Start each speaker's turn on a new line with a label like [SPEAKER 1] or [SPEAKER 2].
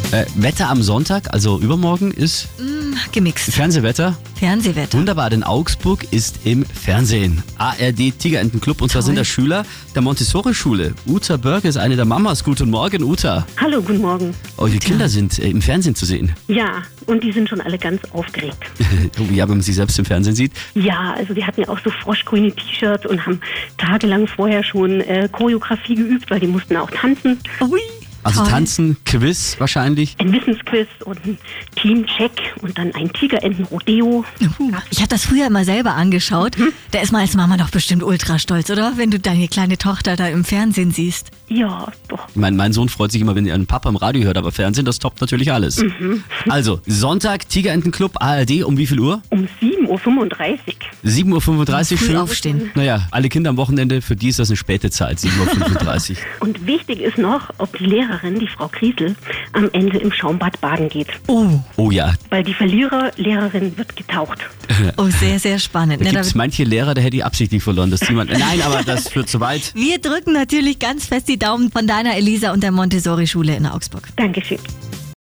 [SPEAKER 1] Wetter am Sonntag, also übermorgen, ist
[SPEAKER 2] Gemixt.
[SPEAKER 1] Fernsehwetter.
[SPEAKER 2] Fernsehwetter.
[SPEAKER 1] Wunderbar, denn Augsburg ist im Fernsehen. ARD Tigerentenclub, und zwar sind das Schüler der Montessori-Schule. Uta Börke ist eine der Mamas. Guten Morgen, Uta.
[SPEAKER 3] Hallo, guten Morgen.
[SPEAKER 1] Eure Kinder sind im Fernsehen zu sehen.
[SPEAKER 3] Ja, und die sind schon alle ganz aufgeregt.
[SPEAKER 1] Ja, wenn man sie selbst im Fernsehen sieht.
[SPEAKER 3] Ja, also die hatten ja auch so froschgrüne T-Shirts und haben tagelang vorher schon Choreografie geübt, weil die mussten auch tanzen.
[SPEAKER 2] Ui.
[SPEAKER 1] Also
[SPEAKER 2] Toll.
[SPEAKER 1] Tanzen, Quiz wahrscheinlich.
[SPEAKER 3] Ein Wissensquiz und ein Teamcheck und dann ein Tigerenten-Rodeo.
[SPEAKER 2] Ich habe das früher immer selber angeschaut. Da ist man als Mama doch bestimmt ultra stolz, oder? Wenn du deine kleine Tochter da im Fernsehen siehst.
[SPEAKER 3] Ja, doch.
[SPEAKER 1] Mein Sohn freut sich immer, wenn er einen Papa im Radio hört, aber Fernsehen, das toppt natürlich alles. Also, Sonntag, Tigerentenclub, ARD, um wie viel Uhr?
[SPEAKER 3] Um 7.35 Uhr.
[SPEAKER 1] 7.35 Uhr,
[SPEAKER 2] Früh
[SPEAKER 1] schön.
[SPEAKER 2] aufstehen.
[SPEAKER 1] Naja, alle Kinder am Wochenende, für die ist das eine späte Zeit, 7.35 Uhr.
[SPEAKER 3] Und wichtig ist noch, ob die Lehrerin, die Frau Kriesel, am Ende im Schaumbad baden geht.
[SPEAKER 1] Oh ja,
[SPEAKER 3] Weil die Verliererlehrerin wird getaucht.
[SPEAKER 2] Oh, sehr, sehr spannend.
[SPEAKER 1] da
[SPEAKER 2] Na,
[SPEAKER 1] gibt es manche Lehrer, der hätte die absichtlich verloren. Das Team nein, aber das führt zu weit.
[SPEAKER 2] wir drücken natürlich ganz fest die Daumen von deiner Elisa und der Montessori-Schule in Augsburg.
[SPEAKER 3] Dankeschön.